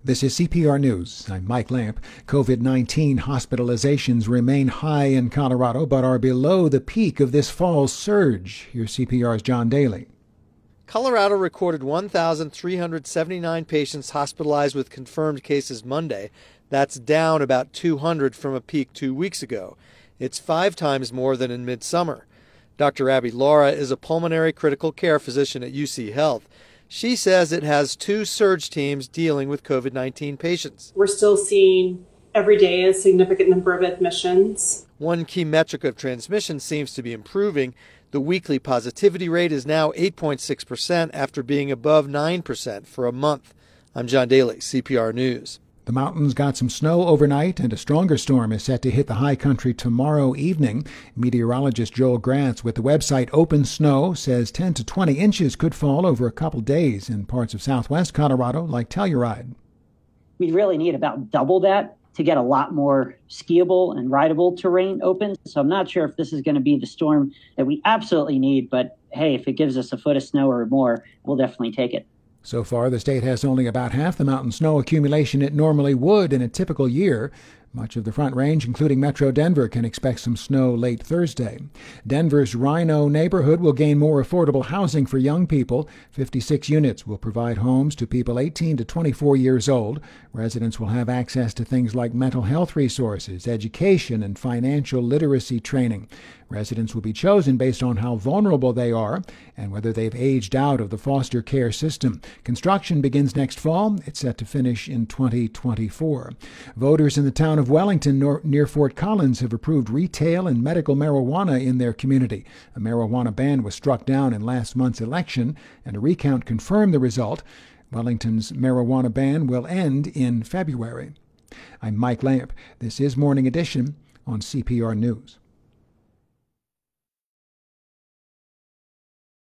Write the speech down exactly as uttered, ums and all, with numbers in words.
This is C P R News. I'm Mike Lamp. COVID nineteen hospitalizations remain high in Colorado, but are below the peak of this fall's surge. Here's C P R's John Daly. Colorado recorded one thousand three hundred seventy-nine patients hospitalized with confirmed cases Monday. That's down about two hundred from a peak two weeks ago. It's five times more than in midsummer. Doctor Abby Laura is a pulmonary critical care physician at U C Health. She says it has two surge teams dealing with COVID nineteen patients. We're still seeing every day a significant number of admissions. One key metric of transmission seems to be improving. The weekly positivity rate is now eight point six percent after being above nine percent for a month. I'm John Daly, C P R News. The mountains got some snow overnight, and a stronger storm is set to hit the high country tomorrow evening. Meteorologist Joel Grantz with the website Open Snow says ten to twenty inches could fall over a couple days in parts of southwest Colorado like Telluride. We really need about double that to get a lot more skiable and rideable terrain open. So I'm not sure if this is going to be the storm that we absolutely need, but hey, if it gives us a foot of snow or more, we'll definitely take it. So far, the state has only about half the mountain snow accumulation it normally would in a typical year. Much of the Front Range, including Metro Denver, can expect some snow late Thursday. Denver's Rhino neighborhood will gain more affordable housing for young people. fifty-six units will provide homes to people eighteen to twenty-four years old. Residents will have access to things like mental health resources, education, and financial literacy training. Residents will be chosen based on how vulnerable they are and whether they've aged out of the foster care system. Construction begins next fall. It's set to finish in twenty twenty-four. Voters in the town of Wellington near Fort Collins have approved retail and medical marijuana in their community. A marijuana ban was struck down in last month's election, and a recount confirmed the result. Wellington's marijuana ban will end in February. I'm Mike Lamp. This is Morning Edition on C P R News.